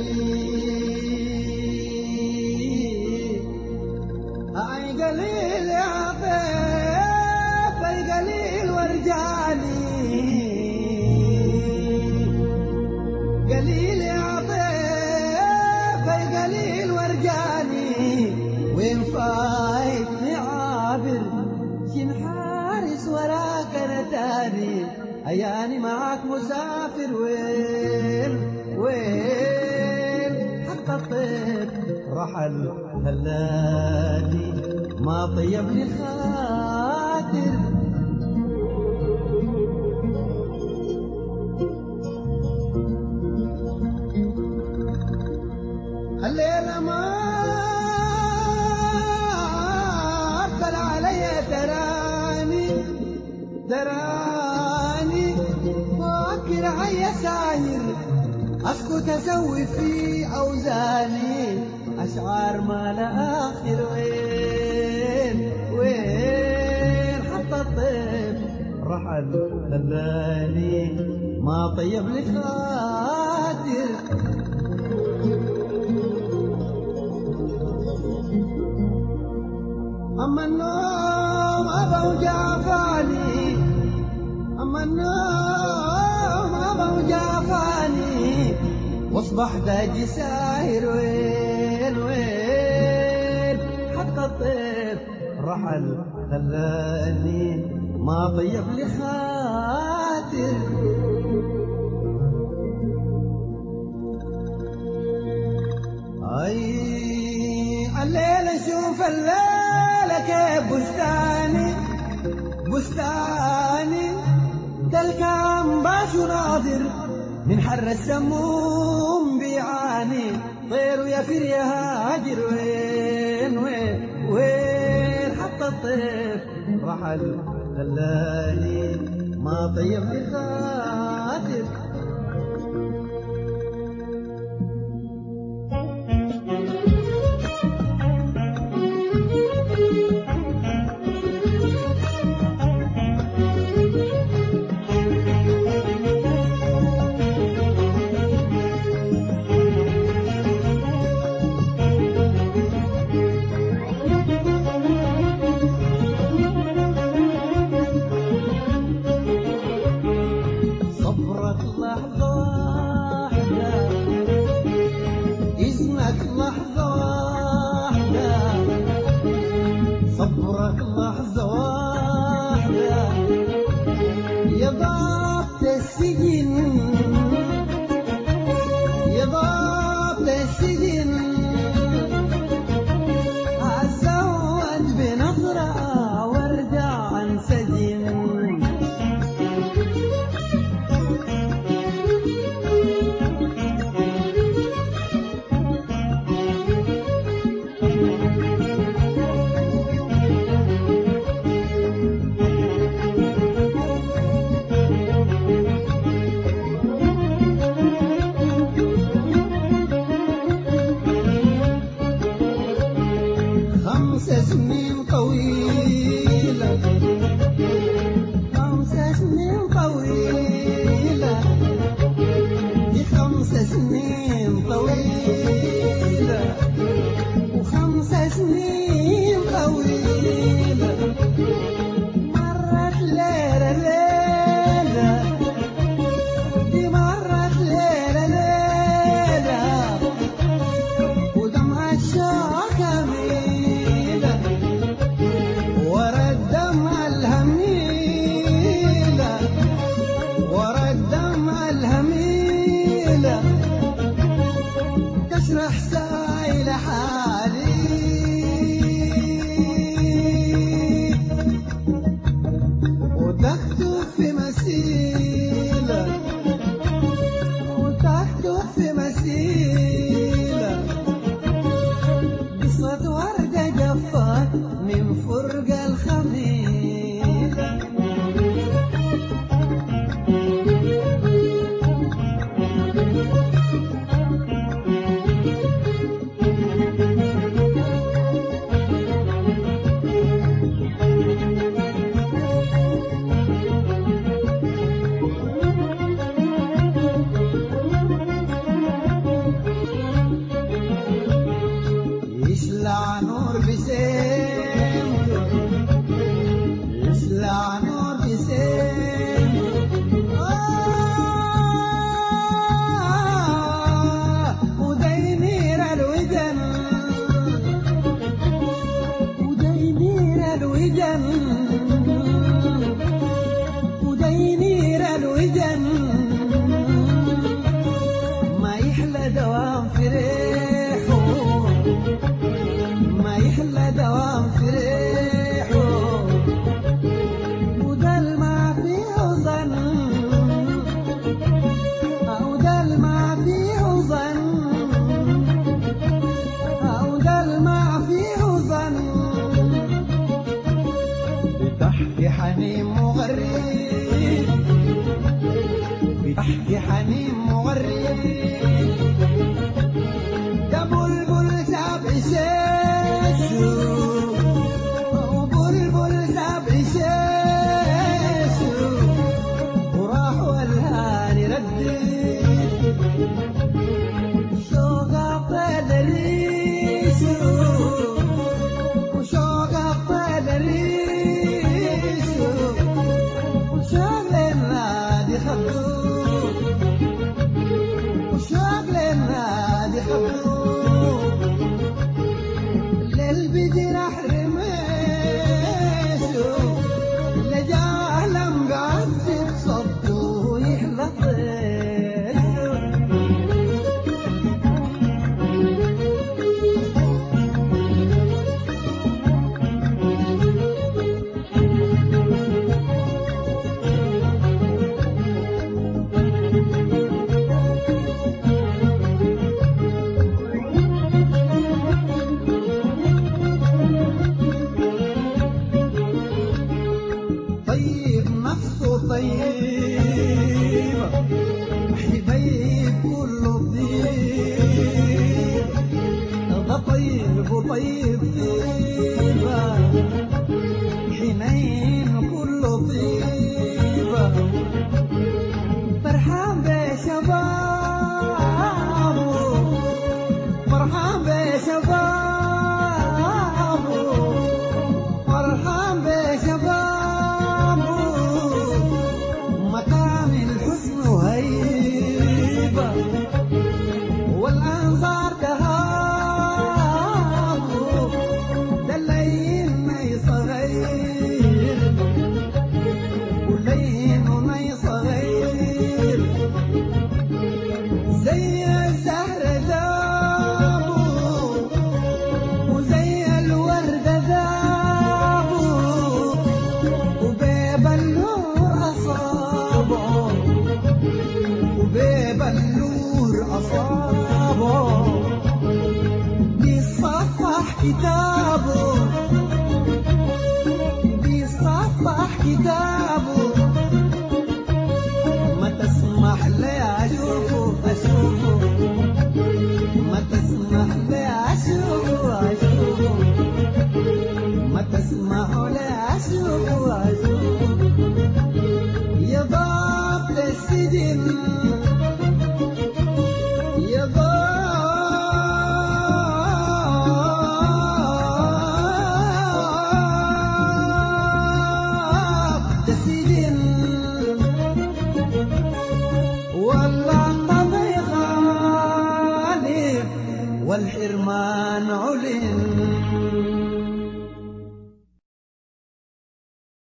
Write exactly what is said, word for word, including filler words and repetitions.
اي قليل يا طيف اي قليل ورجاني قليل يا طيف اي قليل ورجاني وين فايتني عابر شن حارس وراك انا تاني اياني معاك مسافر وين وين حتى الطيف رحل خلاني ما طيب لي الخاطر الليلة ما أقبل علي تراني تراني فاكر عي ساهر أسكت أسوي في أوزاني أشعار ما لا آخر وين وين حتى الطيف رحل خلاني ما طيب لي خاطر أما النوم أبا وجافاني أما النوم أبا وجافاني واصبح داجي ساهر وين وين حتى الطيف رحل خلاني ما طيب لي خاطر اي الليلة شوف الليلة كيف بستاني بستاني كالكام باش ناظر من حر السموم بيعاني طير يفر يا هاجر وين وين وين حتى الطيف رحل خلاني ما طيب لي خاطر صبرك لحظة واحدة يا ضابط السجن يا ضابط السجن أتزود بنظرة وارجع انسجن خمس سنين طويلة خمس سنين طويلة دي خمس سنين طويلة وخمس سنين طويلة مرت ليلة ليلة دي مرت ليلة ليلة ودمع الشوق تشرح سايل حالي وتكتب في مسيلة وتكتب في مسيلة قصة وردة جفت من فرق الخميلة مغرد يا بلبل سبع شاشو وبلبل سبع شاشو وراح والهاني ردي شوق الطير ريشو وشوق الطير ريشو وشغل النادي خدو وشغل النادي خدو الليل بجرح رميشو اللي جعلم بعزك صدو يحلى طيشو طيب نفسه طيب حبيب كله طيب ده طيب وطيب طيبة حنين كله طيبة فرحان بشبابه فرحان بشبابه فرحان بشبابه مكان الحسن وهيبة والأنظار تهابه ده الليل ما يصغير والليل ما يصغير زي الزهر ذابه وزي الورد ذابه وبيب النور أصابه وبيب النور أصابه بيصفح كتابه بيصفح كتابه ما تسمح لي أشوفه أشوفه ما تسمح لي أشوفه أشوفه ما تسمح لي أشوفه أشوفه يضاف للسجن يضاف للسجن والله طبع غالب والحرمان علم